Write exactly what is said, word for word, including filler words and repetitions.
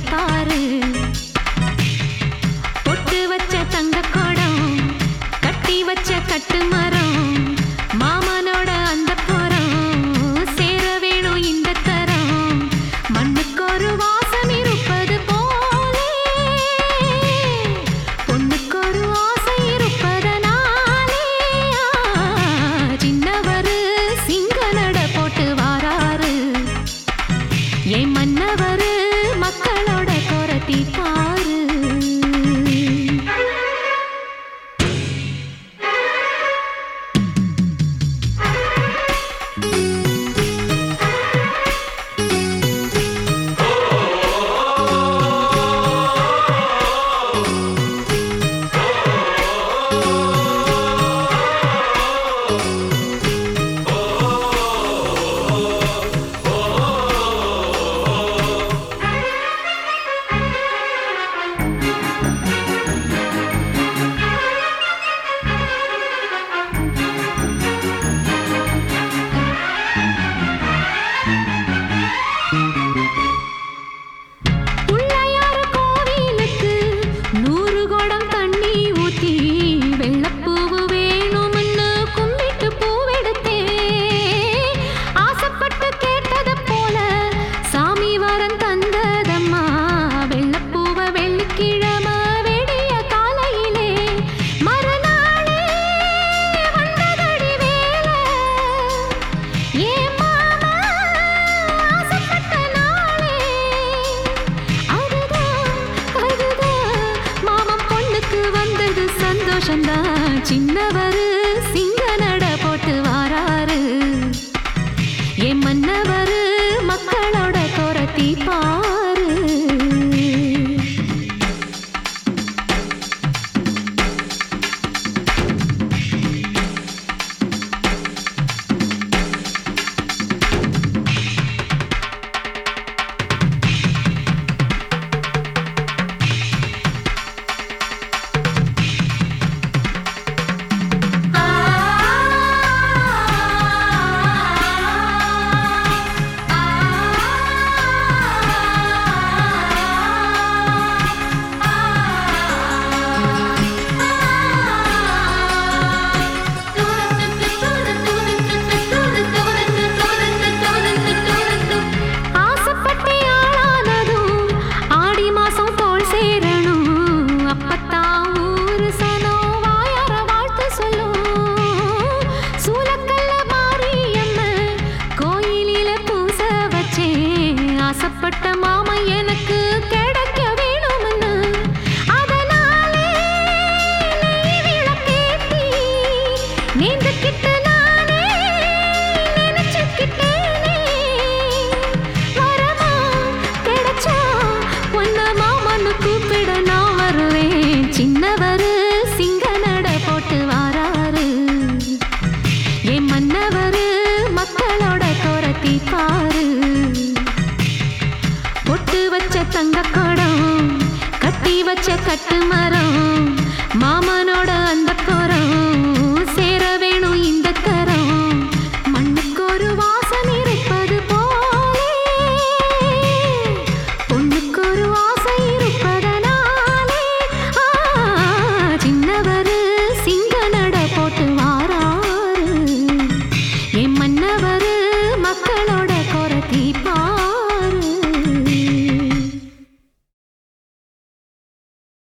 பாரு. பொட்டு வச்ச தங்க குடம், கட்டி வச்ச கட்டு மரம், மாமனோட அந்த புறம் சேர வேணும் இந்த தரம். மண்ணுக்கு ஒரு வாசம் இருப்பது போலே, பொண்ணுக்கு ஒரு ஆசை இருப்பதனாலே, சின்னவரு சிங்க நட போட்டு வாராரு. என் மன்னவரு மக்களோட குரத்தி பாரு. சின்னவரு சிங்க நட போட்டு வாராரு. என் மன்னவரு மக்களோட குரத்தி பாரு. ஆசைப்பட்ட மாமா எனக்கு கிடைக்க வேணும்னு, அதனாலே நெய் விளக்கேத்தி நீந்துக்கிட்டு நானே நினைச்சுக்கிட்டேனே. வரமா கிடைச்சா உன்ன மாமன்னு கூப்பிட நான் வருவேன். சின்னவரு சிங்க நட போட்டு வாராரு. என் மன்னவரு மக்களோட குரத்தி பாரு. பொட்டு வச்ச தங்க குடம், கட்டி வச்ச கட்டு மரம், மாமனோட அந்த